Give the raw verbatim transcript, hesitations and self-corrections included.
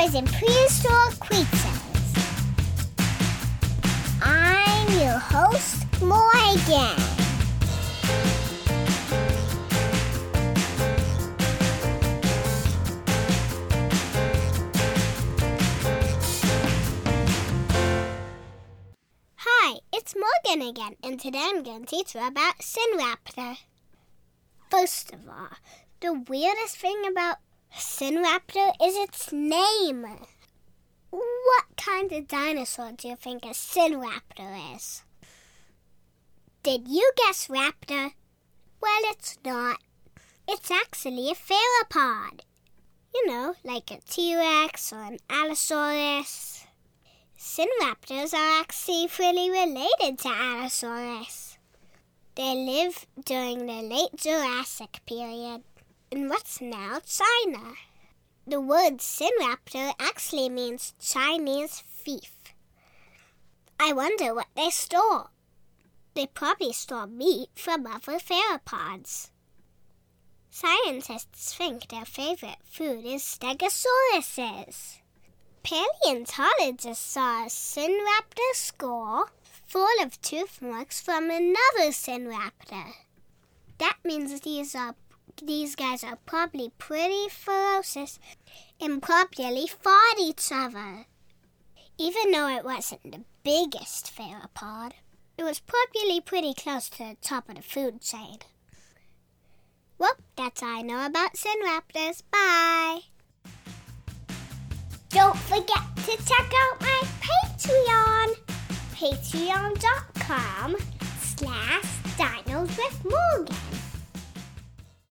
dinosaurs in prehistoric creatures. I'm your host, Morgan. Hi, it's Morgan again, and today I'm going to teach you about Sinraptor. First of all, the weirdest thing about Sinraptor is its name. What kind of dinosaur do you think a Sinraptor is? Did you guess raptor? Well, it's not. It's actually a theropod. You know, like a T-Rex or an Allosaurus. Sinraptors are actually pretty related to Allosaurus. They lived during the late Jurassic period in what's now China. The word Sinraptor actually means Chinese thief. I wonder what they stole. They probably stole meat from other theropods. Scientists think their favorite food is stegosauruses. Paleontologists saw a Sinraptor skull full of tooth marks from another Sinraptor. That means these are these guys are probably pretty ferocious and probably fought each other. Even though it wasn't the biggest theropod, it was probably pretty close to the top of the food chain. Well, that's all I know about Sinraptors. Bye! Don't forget to check out my Patreon, patreon.com slash dinos with Morgan.